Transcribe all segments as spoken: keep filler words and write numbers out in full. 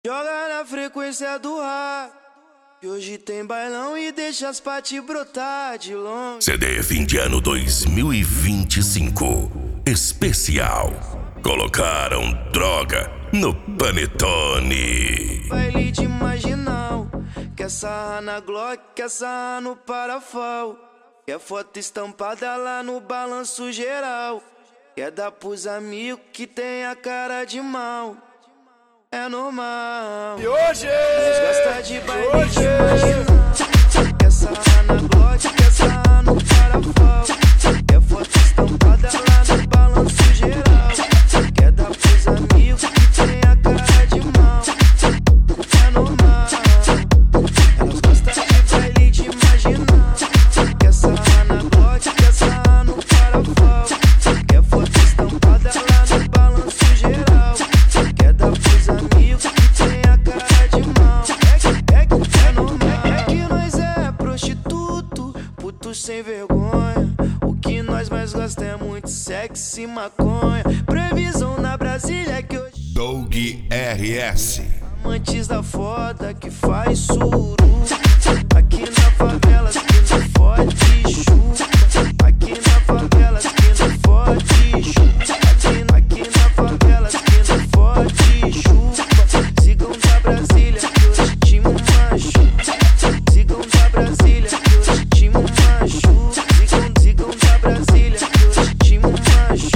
Joga na frequência do rádio, que hoje tem bailão e deixa as paty brotar de longe. C D fim de ano dois mil e vinte e cinco especial. Colocaram droga no panetone. Baile de marginal, quer sarrar na Glock, quer sarrar no parafal. Quer foto estampada lá no balanço geral. Quer dar pros amigos que tem a cara de mal. É normal. E hoje, mas gosta de baile de marginal. Quer sarrar na Glock, quer sarrar no parafal. Quer foto estampada lá no balanço geral. Quer dar pros amigos que tem a cara de mal. É normal. Elas gostam de baile de marginal. Quer sarrar na Glock, quer sarrar no parafal. Quer foto estampada lá no balanço geral. Quer dar pros amigos que tem a cara de mal. É, é, é normal. É que nós é prostituto, puto sem vergonha. O que nós mais gostamos é muito sexo e maconha. Previsão na Brasília é que hoje Doug R S. amantes da foda que faz suru. Aqui na favela que não fode chupa. Aqui na favela que não fode chupa. Aqui, aqui na favela que não fode chupa. Sigam da Brasília que hoje timo macho. Sigam da Brasília que hoje timo macho. Sigam, sigam da Brasília que hoje timo macho.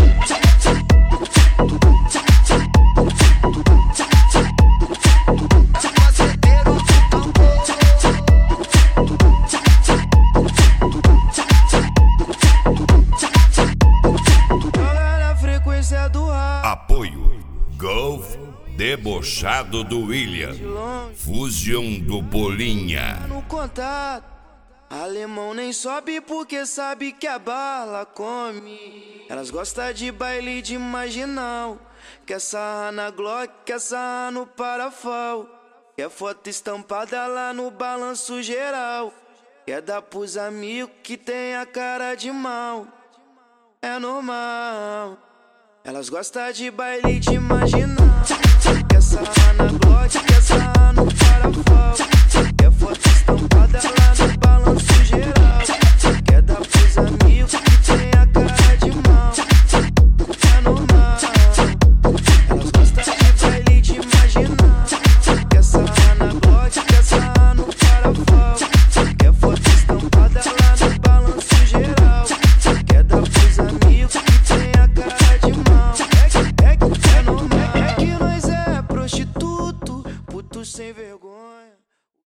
Apoio Golf Debochado do William. Fusion do Bolinha. No contato, alemão nem sobe porque sabe que a bala come. Elas gostam de baile de marginal. Quer sarrar na Glock, quer sarrar no parafal. Quer foto estampada lá no balanço geral. Quer dar pros amigos que tem a cara de mal. É normal. Elas gostam de baile de marginal. Quer sarrar na Glock, quer sarrar no parafal. Quer foto estampada lá no balanço geral. Quer dar pros amigos que tem a cara de mal. É normal. Elas gostam de baile de marginal. Quer sarrar na Glock, quer sarrar no parafal. Quer foto estampada lá no balanço geral. Quer dar pros amigos que tem a cara de mal. É, é, é normal. É que nós é prostituto, puto sem vergonha.